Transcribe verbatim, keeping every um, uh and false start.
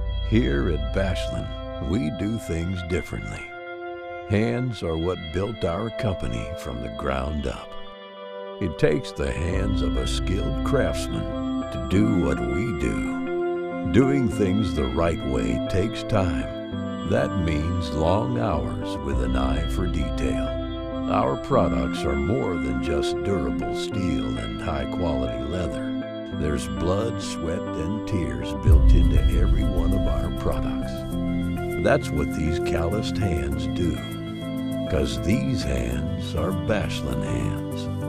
Here at Bachelin, we do things differently. Hands are what built our company from the ground up. It takes the hands of a skilled craftsman to do what we do. Doing things the right way takes time. That means long hours with an eye for detail. Our products are more than just durable steel and high-quality leather. There's blood, sweat, and tears built into every one of our products. That's what these calloused hands do. 'Cause these hands are Bachelin hands.